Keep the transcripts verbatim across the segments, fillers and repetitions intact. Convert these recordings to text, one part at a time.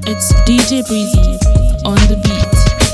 It's D J Breezy on the beat.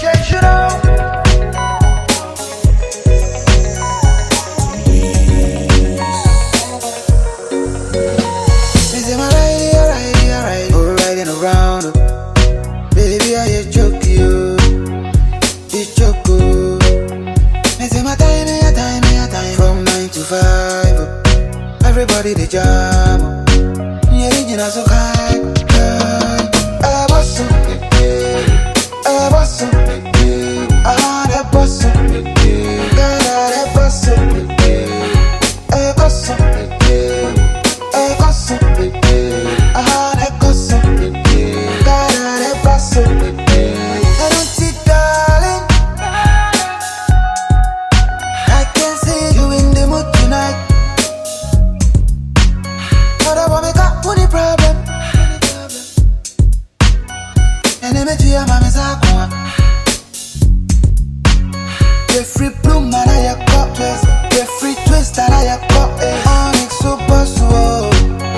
Is it my ride, alright, alright? Oh, riding around, baby, I you joke you, you joke. Is it my time, your time, your time? From nine to five, everybody they jam. Yeah, you know so high, high. I was so big, I was so big, ah, that was so big, God, that was so big, I was so big. I got so big, ah, I got so big, God, I got so big. I don't see, darling, I can see you in the mood tonight. But I want me got money problem, and I met you, I'm a Zakwa. The free bloom, and I got twist, the free twist, and I got it. On it super slow.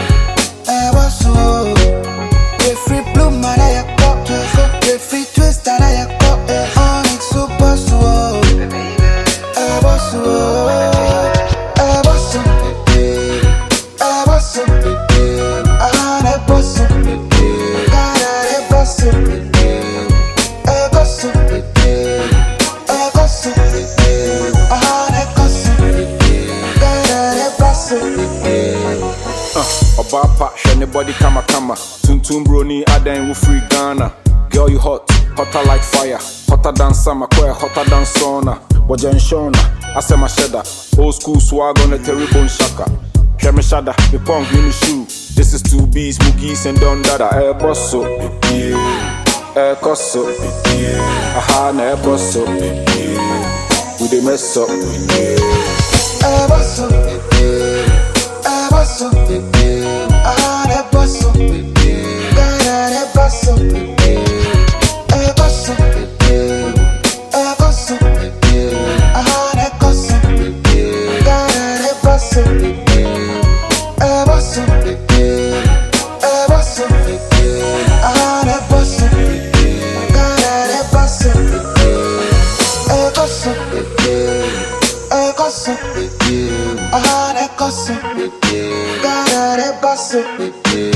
The free bloom and I got the free twist and I got it on it super slow. I was slow, I was so big, I was so big, I was so big, I was so big, I got so big, I got so big, I got so big, I was so big. Obapa, anybody kama kama Tuntum broni, aden wo free Ghana. Girl, you hot, hotter like fire. Hotter than summer, quite hotter than sauna. Wajan Shona, I say my cheddar. Old school swag on a terrible shaka. Hear me shada, me punk, me shoe. This is two B's, Moogies and Don Dada. Eh, bosso, eh, cosso, aha, na eh, bosso. We dey mess up. Eh, bosso, eh, bosso, ah, that boss so big, God, that boss so big, eh, boss so big, eh, boss so big, ah, that boss so big, God, that boss so big, eh, boss so big, eh, boss so big, ah, that boss so big, God, that boss so big, eh, boss so big, eh, boss so big, ah, that boss so big, God, that boss so big.